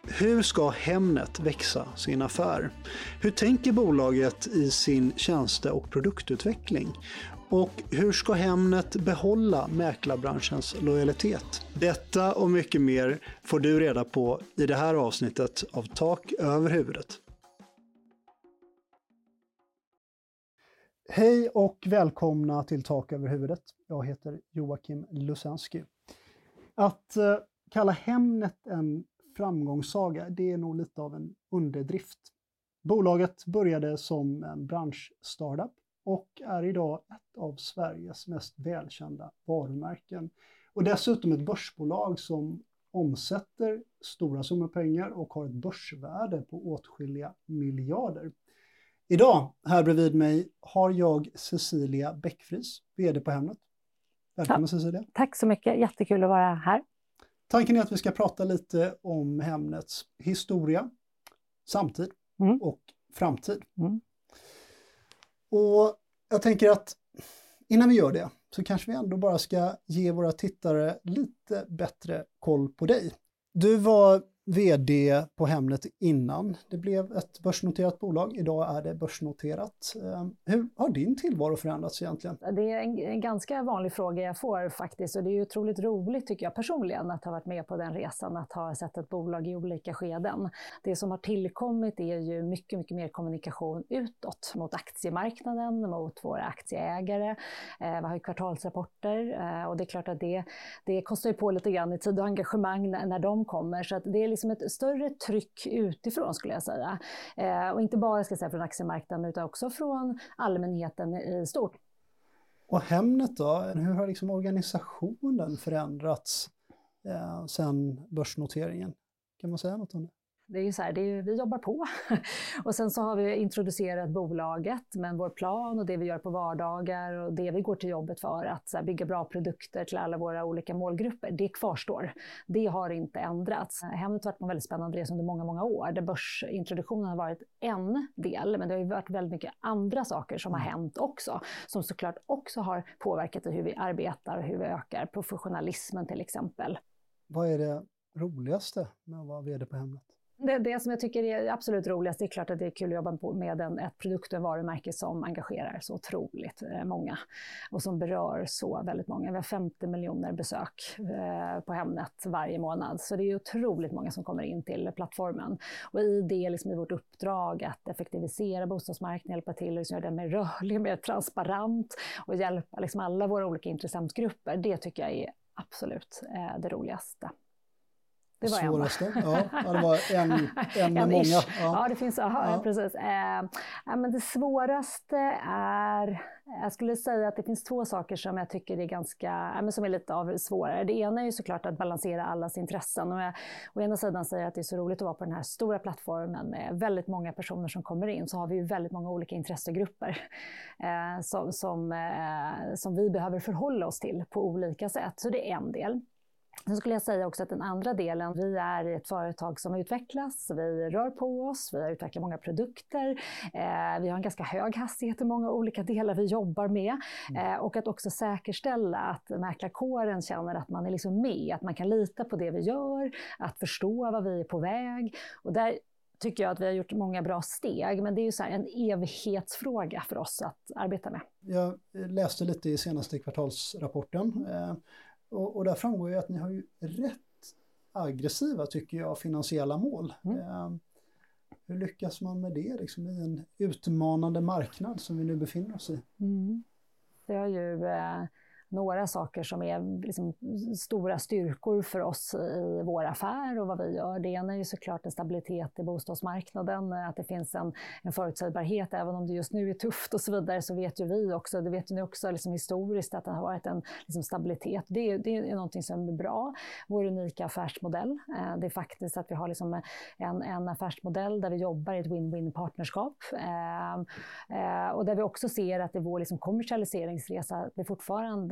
Hur ska Hemnet växa sin affär? Hur tänker bolaget i sin tjänste- och produktutveckling? Och hur ska Hemnet behålla mäklarbranschens lojalitet? Detta och mycket mer får du reda på i det här avsnittet av Tak över huvudet. Hej och välkomna till Tak över huvudet. Jag heter Joakim Lusensky. Att kalla Hemnet en framgångssaga, det är nog lite av en underdrift. Bolaget började som en branschstartup och är idag ett av Sveriges mest välkända varumärken. Och dessutom ett börsbolag som omsätter stora summor pengar och har ett börsvärde på åtskilliga miljarder. Idag, här bredvid mig, har jag Cecilia Bäckfries, vd på Hemnet. Välkommen Cecilia. Tack så mycket, jättekul att vara här. Tanken är att vi ska prata lite om Hemnets historia, samtid och framtid. Och jag tänker att innan vi gör det så kanske vi ändå bara ska ge våra tittare lite bättre koll på dig. Du var vd på Hemnet innan det blev ett börsnoterat bolag. Idag är det börsnoterat. Hur har din tillvaro förändrats egentligen? Det är en ganska vanlig fråga jag får faktiskt, och det är ju otroligt roligt tycker jag personligen att ha varit med på den resan, att ha sett ett bolag i olika skeden. Det som har tillkommit är ju mycket, mycket mer kommunikation utåt mot aktiemarknaden, mot våra aktieägare. Vi har ju kvartalsrapporter och det är klart att det kostar ju på lite grann i tid och engagemang när de kommer, så att det är liksom ett större tryck utifrån skulle jag säga. Och inte bara ska jag säga från aktiemarknaden utan också från allmänheten i stort. Och Hemnet då, hur har liksom organisationen förändrats sedan börsnoteringen? Kan man säga något om det? Det är ju så här, vi jobbar på och sen så har vi introducerat bolaget, men vår plan och det vi gör på vardagar och det vi går till jobbet för att så här, bygga bra produkter till alla våra olika målgrupper, det kvarstår. Det har inte ändrats. Hemnet har varit en väldigt spännande resa under många, många år där börsintroduktionen har varit en del, men det har ju varit väldigt mycket andra saker som har hänt också, som såklart också har påverkat hur vi arbetar och hur vi ökar professionalismen till exempel. Vad är det roligaste med att vara vd på Hemnet? Det som jag tycker är absolut roligast, det är klart att det är kul att jobba med ett produkt och en varumärke som engagerar så otroligt många och som berör så väldigt många. Vi har 50 miljoner besök på Hemnet varje månad, så det är otroligt många som kommer in till plattformen. Och i det liksom i vårt uppdrag att effektivisera bostadsmarknaden, hjälpa till att göra den mer rörlig, mer transparent och hjälpa liksom alla våra olika intressentgrupper, det tycker jag är absolut det roligaste. Det var svåraste? Ja, det var en med många. Ja, det finns, precis. Men det svåraste är, jag skulle säga att det finns två saker som jag tycker är ganska, som är lite av svårare. Det ena är ju såklart att balansera allas intressen. Och jag å ena sidan säger att det är så roligt att vara på den här stora plattformen med väldigt många personer som kommer in, så har vi ju väldigt många olika intressegrupper som vi behöver förhålla oss till på olika sätt. Så det är en del. Sen skulle jag säga också att den andra delen, vi är ett företag som utvecklas, vi rör på oss, vi har utvecklat många produkter, vi har en ganska hög hastighet i många olika delar vi jobbar med och att också säkerställa att mäklarkåren känner att man är liksom med, att man kan lita på det vi gör, att förstå vad vi är på väg, och där tycker jag att vi har gjort många bra steg, men det är ju så här en evighetsfråga för oss att arbeta med. Jag läste lite i senaste kvartalsrapporten. Och där framgår ju att ni har ju rätt aggressiva, tycker jag, finansiella mål. Hur lyckas man med det liksom, i en utmanande marknad som vi nu befinner oss i? Det har ju några saker som är liksom stora styrkor för oss i vår affär och vad vi gör. Det ena är ju såklart en stabilitet i bostadsmarknaden, att det finns en förutsägbarhet, även om det just nu är tufft och så vidare, så vet ju vi också, det vet ju ni också liksom historiskt, att det har varit en liksom stabilitet. Det är någonting som är bra. Vår unika affärsmodell, det är faktiskt att vi har liksom en affärsmodell där vi jobbar i ett win-win partnerskap och där vi också ser att i vår liksom kommersialiseringsresa, vi fortfarande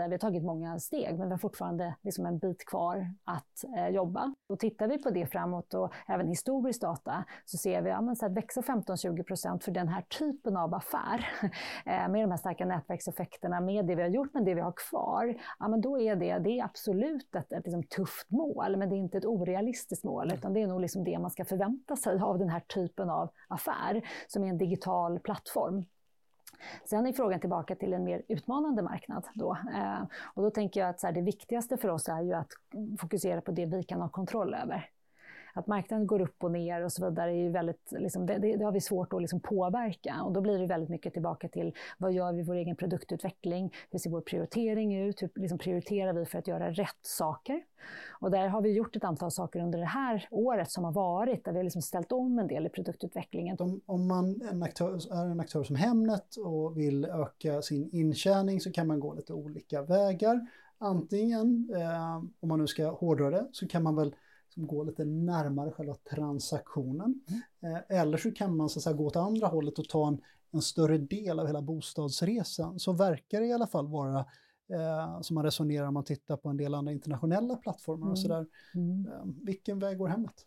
vidare. Vi har tagit många steg, men vi har fortfarande liksom en bit kvar att jobba. Och tittar vi på det framåt och även historisk data så ser vi att växa 15-20% för den här typen av affär med de här starka nätverkseffekterna, med det vi har gjort, men det vi har kvar, men då är det är absolut ett liksom tufft mål, men det är inte ett orealistiskt mål, utan det är nog liksom det man ska förvänta sig av den här typen av affär som är en digital plattform. Sen är frågan tillbaka till en mer utmanande marknad då. Och då tänker jag att det viktigaste för oss är ju att fokusera på det vi kan ha kontroll över. Att marknaden går upp och ner och så vidare är ju väldigt, liksom, det har vi svårt att liksom påverka. Och då blir det väldigt mycket tillbaka till vad gör vi i vår egen produktutveckling? Hur ser vår prioritering ut? Hur liksom prioriterar vi för att göra rätt saker? Och där har vi gjort ett antal saker under det här året som har varit, där vi har liksom ställt om en del i produktutvecklingen. Om man är en aktör som Hemnet och vill öka sin intjäning så kan man gå lite olika vägar. Antingen, om man nu ska hårdra det, så kan man väl som går lite närmare själva transaktionen. Eller så kan man så att säga gå åt andra hållet och ta en större del av hela bostadsresan. Så verkar det i alla fall vara som man resonerar om man tittar på en del andra internationella plattformar och sådär. Vilken väg går Hemnet?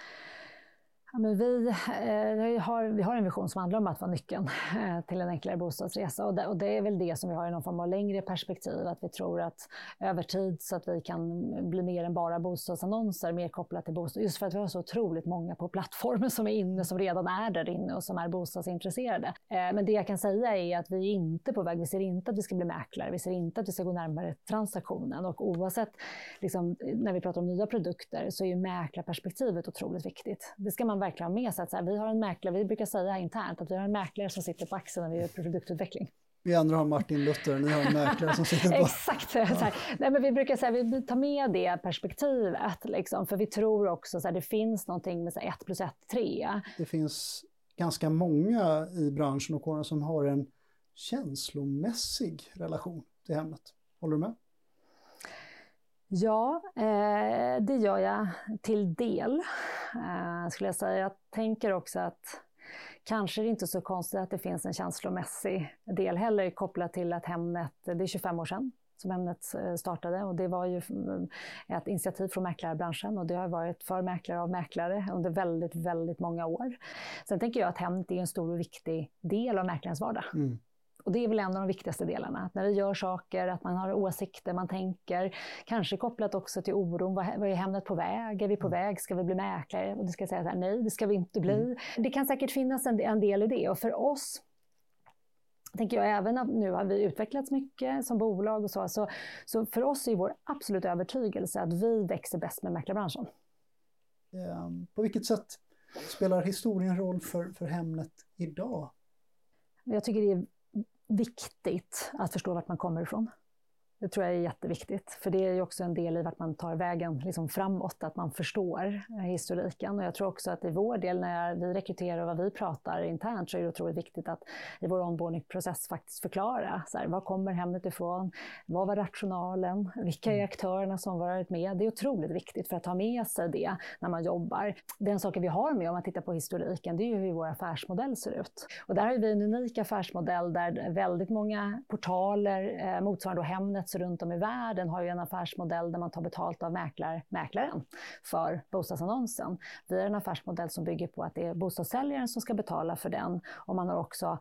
Ja, men vi har en vision som handlar om att vara nyckeln till en enklare bostadsresa, och det är väl det som vi har i någon form av längre perspektiv, att vi tror att över tid så att vi kan bli mer än bara bostadsannonser, mer kopplat till bostad, just för att vi har så otroligt många på plattformen som är inne, som redan är där inne och som är bostadsintresserade. Men det jag kan säga är att vi är inte på väg, vi ser inte att vi ska bli mäklare, vi ser inte att vi ska gå närmare transaktionen, och oavsett liksom, när vi pratar om nya produkter så är ju mäklarperspektivet otroligt viktigt. Det ska man verkligen ha med sig, att vi har en mäklare, vi brukar säga här internt att vi har en mäklare som sitter på axeln när vi gör produktutveckling. Vi andra har Martin Luther, ni har en mäklare som sitter på... Exakt. Ja. Nej, men vi brukar säga vi tar med det perspektivet, liksom, för vi tror också att det finns någonting med 1 + 1 = 3. Det finns ganska många i branschen och kåren som har en känslomässig relation till Hemnet. Håller du med? Ja, det gör jag till del, skulle jag säga. Jag tänker också att kanske är det inte så konstigt att det finns en känslomässig del heller, kopplat till att Hemnet, det är 25 år sedan som Hemnet startade, och det var ju ett initiativ från mäklarbranschen, och det har varit för mäklare av mäklare under väldigt, väldigt många år. Sen tänker jag att Hemnet är en stor och viktig del av mäklarens vardag. Och det är väl en av de viktigaste delarna, att när vi gör saker, att man har åsikter, man tänker, kanske kopplat också till oron, vad är Hemnet på väg? Är vi på väg? Ska vi bli mäklare? Och det ska säga så här, nej, det ska vi inte bli. Det kan säkert finnas en del i det, och för oss, tänker jag, även att nu har vi utvecklats mycket som bolag och så för oss är vår absolut övertygelse att vi växer bäst med mäklarbranschen. På vilket sätt spelar historien roll för Hemnet idag? Jag tycker det är viktigt att förstå vart man kommer ifrån. Det tror jag är jätteviktigt, för det är ju också en del i vart man tar vägen liksom framåt, att man förstår historiken. Och jag tror också att i vår del, när vi rekryterar och vad vi pratar internt, så är det otroligt viktigt att i vår onboardingprocess faktiskt förklara så här, var kommer Hemnet ifrån, vad var rationalen, vilka är aktörerna som varit med. Det är otroligt viktigt för att ta med sig det när man jobbar. Den saken vi har med, om man tittar på historiken, det är ju hur vår affärsmodell ser ut. Och där har vi en unik affärsmodell där väldigt många portaler, motsvarande Hemnet runt om i världen, har ju en affärsmodell där man tar betalt av mäklaren för bostadsannonsen. Vi har en affärsmodell som bygger på att det är bostadssäljaren som ska betala för den, och man har också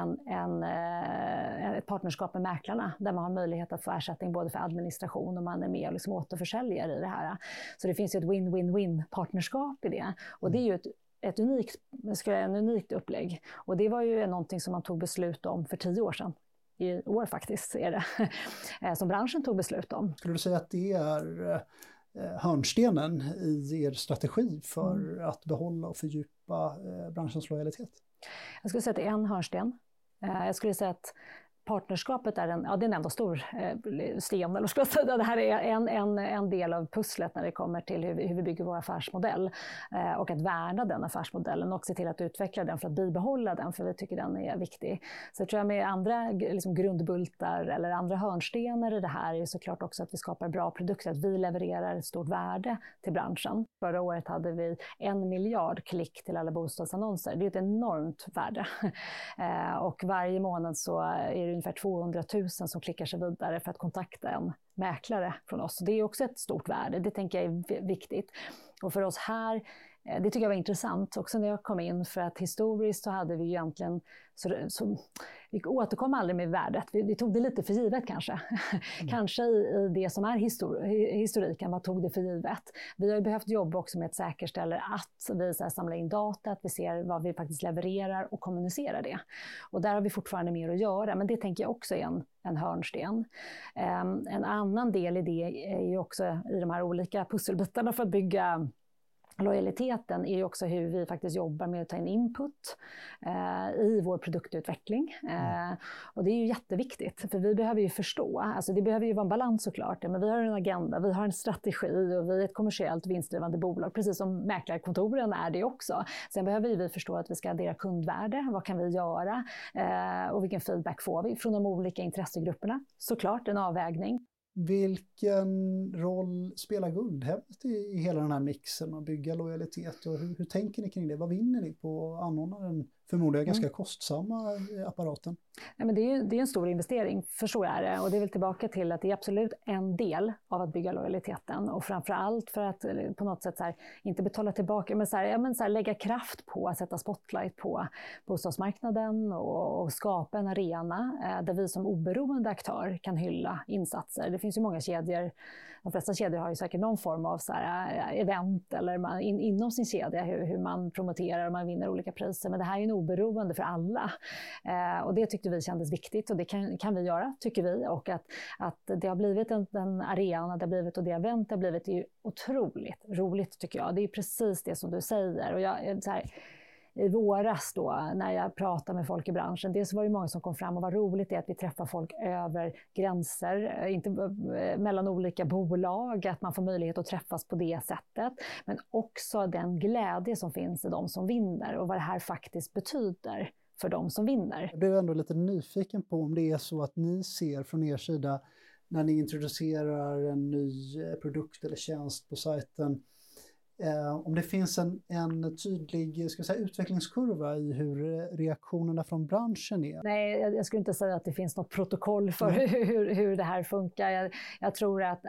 ett partnerskap med mäklarna där man har möjlighet att få ersättning både för administration och man är med och liksom återförsäljare i det här. Så det finns ju ett win-win-win partnerskap i det, och det är ju ett unikt upplägg, och det var ju någonting som man tog beslut om för 10 år sedan. I år faktiskt är det, som branschen tog beslut om. Skulle du säga att det är hörnstenen i er strategi för att behålla och fördjupa branschens lojalitet? Jag skulle säga att det är en hörnsten. Jag skulle säga att partnerskapet är en enda stor sten, eller ska jag säga. Det här är en del av pusslet när det kommer till hur vi bygger vår affärsmodell, och att värna den affärsmodellen och se till att utveckla den för att bibehålla den, för vi tycker den är viktig. Så jag tror med andra liksom grundbultar eller andra hörnstenar i det här är såklart också att vi skapar bra produkter, att vi levererar ett stort värde till branschen. Förra året hade vi 1 miljard klick till alla bostadsannonser. Det är ett enormt värde. Och varje månad så är det ungefär 200 000 som klickar sig vidare för att kontakta en mäklare från oss. Det är också ett stort värde, det tänker jag är viktigt. Och för oss här, det tycker jag var intressant också när jag kom in, för att historiskt så hade vi egentligen, vi återkom aldrig med värdet. Vi tog det lite för givet kanske. Kanske i det som är historiken, vad tog det för givet? Vi har ju behövt jobba också med att säkerställa att vi samlar in data, att vi ser vad vi faktiskt levererar och kommunicerar det. Och där har vi fortfarande mer att göra, men det tänker jag också är en hörnsten. En annan del i det är ju också i de här olika pusselbitarna för att bygga lojaliteten är ju också hur vi faktiskt jobbar med att ta in input i vår produktutveckling. Och det är ju jätteviktigt, för vi behöver ju förstå, alltså det behöver ju vara en balans såklart, men vi har en agenda, vi har en strategi och vi är ett kommersiellt vinstdrivande bolag, precis som mäklarkontoren är det också. Sen behöver vi förstå att vi ska addera kundvärde, vad kan vi göra och vilken feedback får vi från de olika intressegrupperna. Såklart en avvägning. Vilken roll spelar Guldhemmet i hela den här mixen och bygga lojalitet? Och hur tänker ni kring det? Vad vinner ni på att anordna den förmodligen ganska kostsamma apparaten? Ja, men det är en stor investering, förstår jag det. Och det är väl tillbaka till att det är absolut en del av att bygga lojaliteten. Och framförallt för att på något sätt inte betala tillbaka, men lägga kraft på att sätta spotlight på bostadsmarknaden och skapa en arena där vi som oberoende aktör kan hylla insatser. Det finns ju många kedjor, de flesta kedjor har ju säkert någon form av event eller inom sin kedja hur man promoterar och man vinner olika priser. Men det här är ju en oberoende för alla. Och det tyckte vi kändes viktigt och det kan vi göra, tycker vi. Och att det har blivit en arena, det har blivit och det event det har blivit är ju otroligt roligt, tycker jag. Det är precis det som du säger. Och i våras då, när jag pratade med folk i branschen, dels var det många som kom fram och vad roligt det är att vi träffar folk över gränser, inte mellan olika bolag, att man får möjlighet att träffas på det sättet, men också den glädje som finns i de som vinner och vad det här faktiskt betyder för de som vinner. Jag blev ändå lite nyfiken på om det är så att ni ser från er sida när ni introducerar en ny produkt eller tjänst på sajten, om det finns en tydlig utvecklingskurva i hur reaktionerna från branschen är? Nej, jag skulle inte säga att det finns något protokoll för hur det här funkar. Jag tror att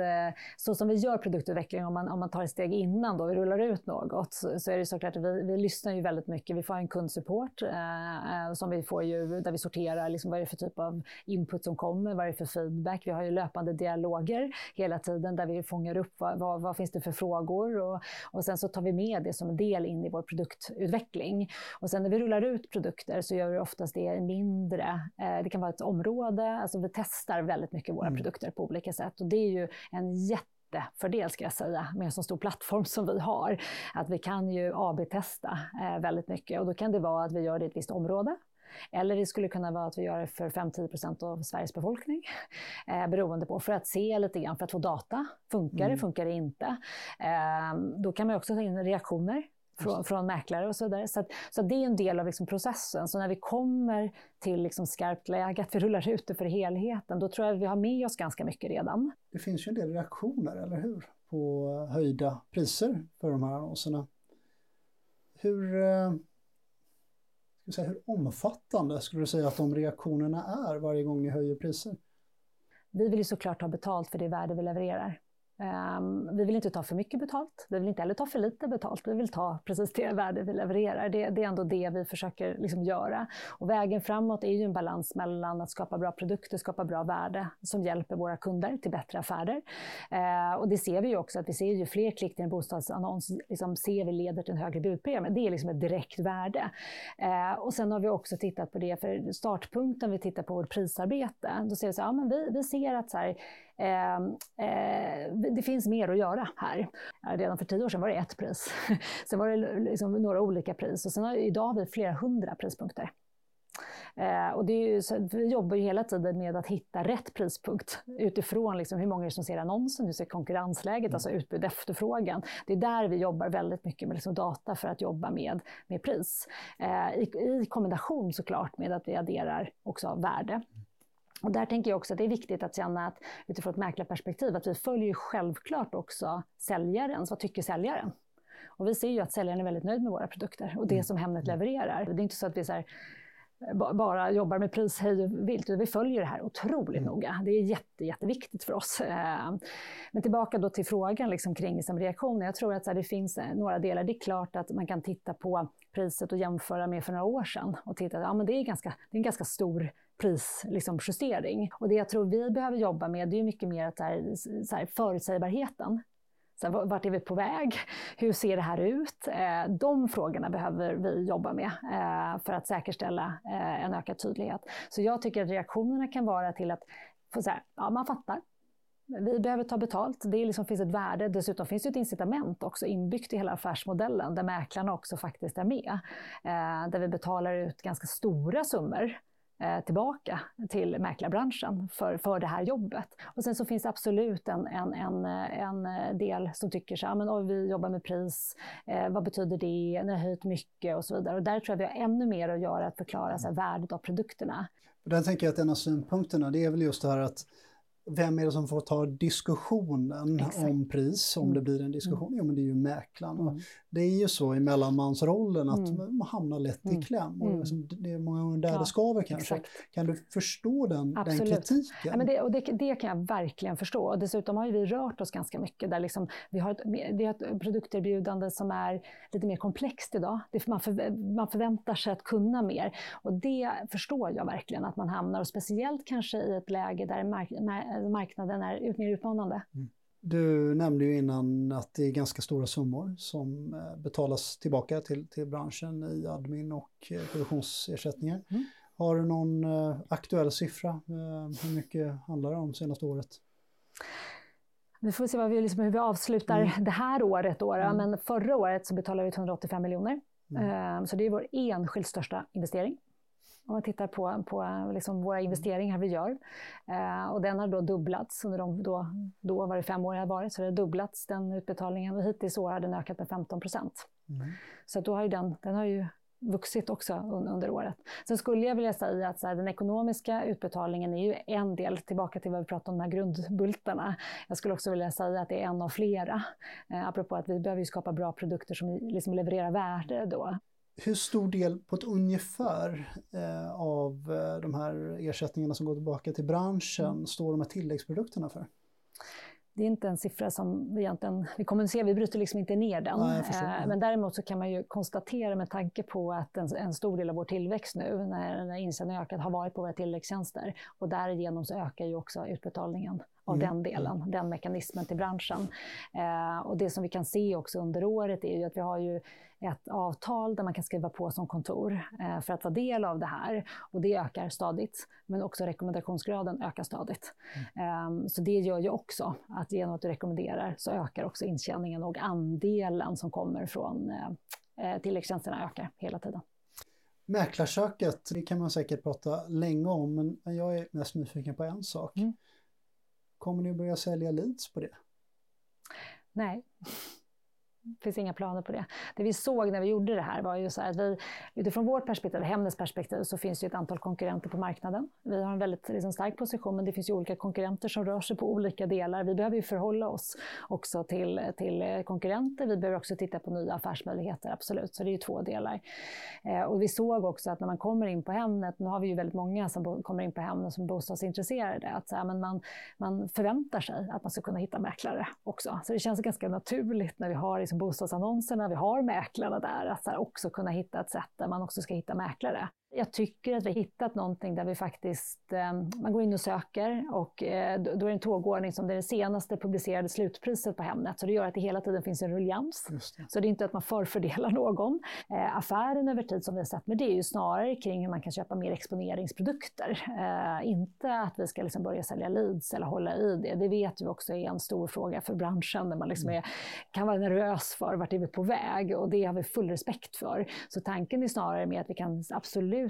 så som vi gör produktutveckling, om man tar ett steg innan då vi rullar ut något, så är det såklart att vi lyssnar ju väldigt mycket. Vi får en kundsupport som vi får ju, där vi sorterar liksom, vad är det för typ av input som kommer, vad är det för feedback. Vi har ju löpande dialoger hela tiden där vi fångar upp vad finns det för frågor och sen så tar vi med det som en del in i vår produktutveckling. Och sen när vi rullar ut produkter så gör vi oftast det mindre. Det kan vara ett område, alltså vi testar väldigt mycket våra produkter på olika sätt. Och det är ju en jättefördel, ska jag säga, med en så stor plattform som vi har. Att vi kan ju AB-testa väldigt mycket och då kan det vara att vi gör det i ett visst område. Eller det skulle kunna vara att vi gör det för 5-10% av Sveriges befolkning. Beroende på, för att se lite grann, för att få data. Funkar det inte? Då kan man också ta in reaktioner från mäklare och så vidare. Så det är en del av liksom processen. Så när vi kommer till liksom skarpt läge, att vi rullar ut det för helheten, då tror jag att vi har med oss ganska mycket redan. Det finns ju en del reaktioner, eller hur? På höjda priser för de här annonserna. Hur omfattande skulle du säga att de reaktionerna är varje gång ni höjer priser? Vi vill ju såklart ha betalt för det värde vi levererar. Vi vill inte ta för mycket betalt, vi vill inte heller ta för lite betalt, vi vill ta precis det värde vi levererar. Det är ändå det vi försöker liksom göra. Och vägen framåt är ju en balans mellan att skapa bra produkter, skapa bra värde som hjälper våra kunder till bättre affärer. Och det ser vi ju också, att vi ser ju fler klick till en bostadsannons, liksom ser vi leder till en högre budpremie. Det är liksom ett direkt värde. Och sen har vi också tittat på det, för startpunkten vi tittar på vårt prisarbete, då ser vi så här, men vi ser att så här, det finns mer att göra här. Redan för 10 år sedan var det ett pris. Sen var det liksom några olika pris. Och sen idag har vi flera 100 prispunkter. Och det är ju, vi jobbar ju hela tiden med att hitta rätt prispunkt utifrån liksom hur många som ser annonsen, hur ser konkurrensläget, alltså utbud efterfrågan. Det är där vi jobbar väldigt mycket med liksom data för att jobba med pris. I kombination såklart med att vi adderar också värde. Och där tänker jag också att det är viktigt att känna att utifrån ett mäklarperspektiv att vi följer självklart också säljaren. Så vad tycker säljaren? Och vi ser ju att säljaren är väldigt nöjd med våra produkter och det som Hemnet levererar. Det är inte så att vi så här, bara jobbar med pris hej och vilt. Vi följer det här otroligt noga. Det är jätteviktigt för oss. Men tillbaka då till frågan liksom kring liksom reaktioner. Jag tror att så här, det finns några delar. Det är klart att man kan titta på priset och jämföra med för några år sedan. Och titta, ja men det är en ganska stor prisjustering. Liksom, och det jag tror vi behöver jobba med, det är mycket mer att så här, förutsägbarheten. Så här, vart är vi på väg? Hur ser det här ut? De frågorna behöver vi jobba med för att säkerställa en ökad tydlighet. Så jag tycker att reaktionerna kan vara till att få så här, ja, man fattar. Vi behöver ta betalt. Det liksom finns ett värde. Dessutom finns det ett incitament också inbyggt i hela affärsmodellen där mäklarna också faktiskt är med. Där vi betalar ut ganska stora summor tillbaka till mäklarbranschen för det här jobbet. Och sen så finns det absolut en del som tycker så här, men vi jobbar med pris, vad betyder det, ni har höjt mycket och så vidare. Och där tror jag vi har ännu mer att göra att förklara så här, värdet av produkterna. Och där tänker jag att en av synpunkterna, det är väl just det här att vem är det som får ta diskussionen om pris, om det blir en diskussion? Jo, men det är ju mäklaren. Och det är ju så i mellanmansrollen att man hamnar lätt i kläm. Och det är många gånger där det skaver kanske. Exakt. Kan du förstå den kritiken? Ja, men det kan jag verkligen förstå. Och dessutom har ju vi rört oss ganska mycket. Där liksom, vi har ett produkterbjudande som är lite mer komplext idag. Man förväntar sig att kunna mer. Och det förstår jag verkligen att man hamnar. Och speciellt kanske i ett läge där marknaden är mer utmanande. Du nämnde ju innan att det är ganska stora summor som betalas tillbaka till branschen i admin och produktionsersättningar. Har du någon aktuell siffra? Hur mycket handlar det om senaste året? Vi får se hur vi avslutar det här året. Men förra året så betalade vi 185 miljoner. Så det är vår enskilt största investering. Om man tittar på liksom våra investeringar vi gör. Och den har då dubblats under då var det 5 år det har varit. Så det har dubblats den utbetalningen och hittills så har den ökat med 15%. Så då har ju den har ju vuxit också under året. Sen skulle jag vilja säga att så här, den ekonomiska utbetalningen är ju en del, tillbaka till vad vi pratade om, de här grundbultarna. Jag skulle också vilja säga att det är en av flera. Apropå att vi behöver ju skapa bra produkter som liksom levererar värde då. Hur stor del på ett ungefär av de här ersättningarna som går tillbaka till branschen står de här tilläggsprodukterna för? Det är inte en siffra som vi kommunicerar, vi bryter liksom inte ner den. Men däremot så kan man ju konstatera med tanke på att en stor del av vår tillväxt nu, när insatsen ökat, har varit på våra tilläggstjänster. Och därigenom så ökar ju också utbetalningen av den delen, den mekanismen till branschen. Och det som vi kan se också under året är ju att vi har ju ett avtal där man kan skriva på som kontor för att vara del av det här. Och det ökar stadigt, men också rekommendationsgraden ökar stadigt. Så det gör ju också att genom att du rekommenderar så ökar också intjäningen och andelen som kommer från tilläggstjänsterna ökar hela tiden. Mäklarköket, det kan man säkert prata länge om, men jag är mest nyfiken på en sak. Kommer ni att börja sälja leads på det? Nej. Det finns inga planer på det. Det vi såg när vi gjorde det här var ju så här att vi, utifrån vårt perspektiv, Hemnets perspektiv, så finns det ett antal konkurrenter på marknaden. Vi har en väldigt liksom, stark position, men det finns ju olika konkurrenter som rör sig på olika delar. Vi behöver ju förhålla oss också till konkurrenter. Vi behöver också titta på nya affärsmöjligheter, absolut. Så det är ju 2 delar. Och vi såg också att när man kommer in på Hemnet, nu har vi ju väldigt många som kommer in på Hemnet som bostadsintresserade, att så här, men man förväntar sig att man ska kunna hitta mäklare också. Så det känns ganska naturligt när vi har liksom bostadsannonserna, vi har mäklarna där, att så här också kunna hitta ett sätt där man också ska hitta mäklare. Jag tycker att vi har hittat någonting där vi faktiskt, man går in och söker och då är det en tågordning som det är det senaste publicerade slutpriset på Hemnet. Så det gör att det hela tiden finns en ruljans. Så det är inte att man förfördelar någon. Affären över tid som vi har sett, men det är ju snarare kring hur man kan köpa mer exponeringsprodukter. Inte att vi ska liksom börja sälja leads eller hålla i det. Det vet vi också är en stor fråga för branschen där man liksom kan vara nervös för vart är vi på väg, och det har vi full respekt för. Så tanken är snarare med att vi kan absolut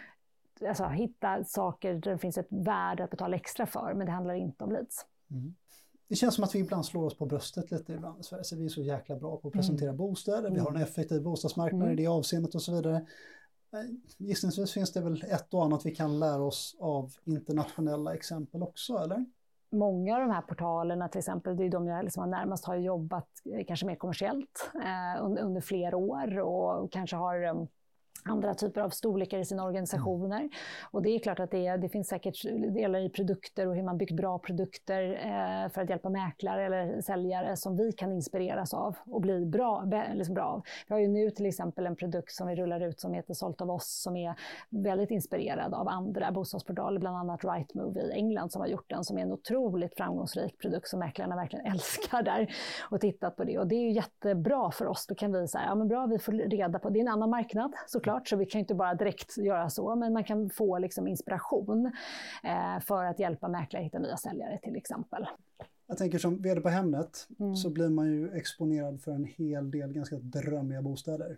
hitta saker där det finns ett värde att betala extra för, men det handlar inte om leads. Det känns som att vi ibland slår oss på bröstet lite ibland i Sverige, så vi är så jäkla bra på att presentera bostäder, vi har en effektiv bostadsmarknad i det avseendet och så vidare. Gissningsvis finns det väl ett och annat vi kan lära oss av internationella exempel också, eller? Många av de här portalerna till exempel, det är de jag liksom närmast har jobbat kanske mer kommersiellt under flera år och kanske har andra typer av storlekar i sina organisationer. Och det är klart att det finns säkert delar i produkter och hur man byggt bra produkter för att hjälpa mäklare eller säljare som vi kan inspireras av och bli bra av. Vi har ju nu till exempel en produkt som vi rullar ut som heter Sålt av oss, som är väldigt inspirerad av andra bostadsportaler, bland annat Rightmove i England som har gjort den, som är en otroligt framgångsrik produkt som mäklarna verkligen älskar där och tittat på det. Och det är ju jättebra för oss. Då kan vi säga, ja men bra, vi får reda på, det är en annan marknad såklart, så vi kan inte bara direkt göra så, men man kan få liksom inspiration för att hjälpa mäklare hitta nya säljare till exempel. Jag tänker som vd på Hemnet så blir man ju exponerad för en hel del ganska drömmiga bostäder.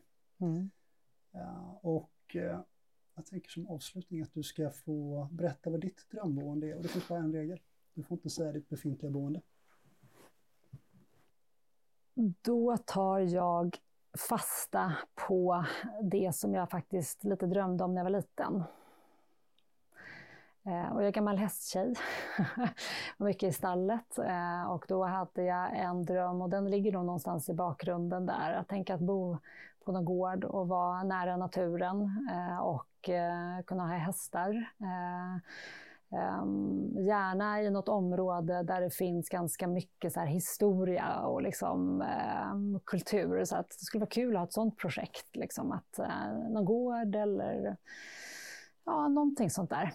Jag tänker som avslutning att du ska få berätta vad ditt drömboende är, och det finns bara en regel. Du får inte säga ditt befintliga boende. Då tar jag fasta på det som jag faktiskt lite drömde om när jag var liten. Och jag är gammal hästtjej, var mycket i stallet, och då hade jag en dröm, och den ligger nog någonstans i bakgrunden där. Att tänka att bo på någon gård och vara nära naturen och kunna ha hästar. Gärna i något område där det finns ganska mycket så här historia och liksom, kultur. Så att det skulle vara kul att ha ett sånt projekt. Liksom, att någon gård eller ja, någonting sånt där.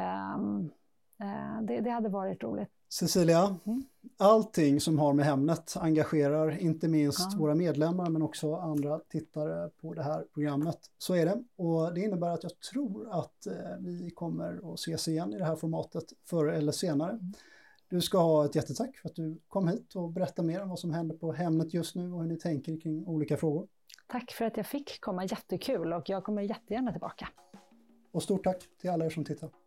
Det hade varit roligt. Cecilia, allting som har med Hemnet engagerar inte minst våra medlemmar men också andra tittare på det här programmet. Så är det, och det innebär att jag tror att vi kommer att ses igen i det här formatet förr eller senare. Du ska ha ett jättetack för att du kom hit och berättade mer om vad som händer på Hemnet just nu och hur ni tänker kring olika frågor. Tack för att jag fick komma, jättekul, och jag kommer jättegärna tillbaka. Och stort tack till alla er som tittar.